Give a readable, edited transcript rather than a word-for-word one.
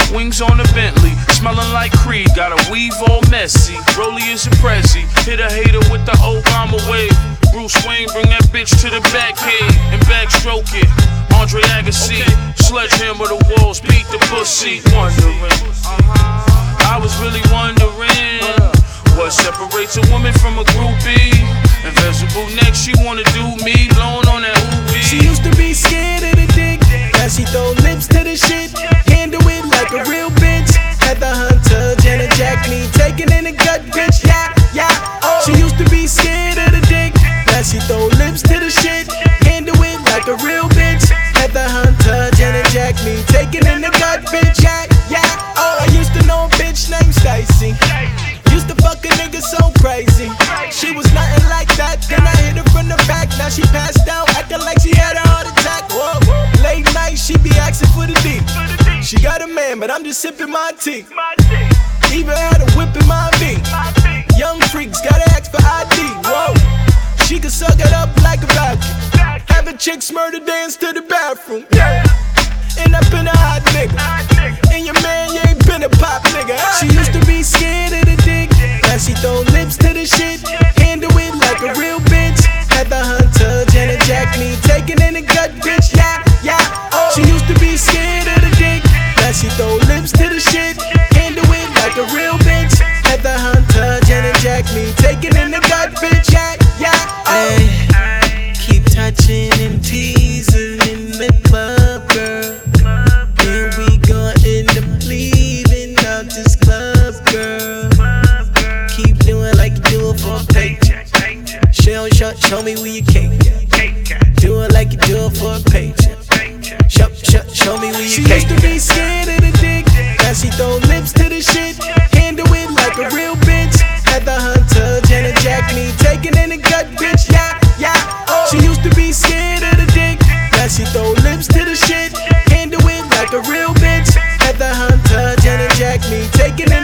Wings on the Bentley, smelling like Creed. Got a weave all messy. Rollie is a Prezi. Hit a hater with the Obama wave. Bruce Wayne, bring that bitch to the back cave and backstroke it. Andre Agassi, sledgehammer the walls, beat the pussy. Wondering, I was really wondering what separates a woman from a groupie. Invisible next, she wanna do me, blowing on that Ubi. She used to be scared of the dick, now she throw lips to the shit. Handle it like a real bitch. Heather Hunter, Janet Jack me, taking in the gut, bitch. Yeah, yeah. Oh. She used to be scared of the dick, now she throw lips to the shit. Handle it like a real bitch. Heather Hunter, Janet Jack me, taking in the gut, bitch. Yeah, yeah. Oh, I used to know a bitch named Stacy. Used to fuck a nigga so crazy. She was nothing like that, then I hit her from the back. Now she passed out, acting like she had a heart attack. Whoa. Late night, she be asking for the D. She got a man, but I'm just sipping my tea. Even had a whip in my V. Young freaks, gotta ask for ID. Whoa. She can suck it up like a vacuum. Have a chick murder dance to the bathroom. Yeah. End up in a hot nigga. And your man, you ain't been a pop nigga. She used to be scared of the dick, now she throw lips to the shit. Handle it like a real bitch. Heather Hunter, Janet Jack me, taking in the gut, bitch. Yeah, yeah. Oh. She used to be scared of the dick, now she throw lips to the shit. Handle it like a real bitch. Heather Hunter, Janet Jack me, taking in the gut, bitch. Yeah, yeah. Oh. Ay, keep touching and teasing in the club, girl. And we gon' end up leaving out this club, girl. Keep doing like you do it for a paycheck. Show me where your cake at. Do it like you do it for a paycheck. Show me where your She cake used to be scared of the dick, now she throw lips to the shit. Handle it like a real bitch. Heather Hunter, Janet Jack me, taking in the gut, bitch. Yeah, yeah. Oh. She used to be scared of the dick, now she throw lips to the shit. Handle it like a real bitch. Heather Hunter, Janet Jack me, taking in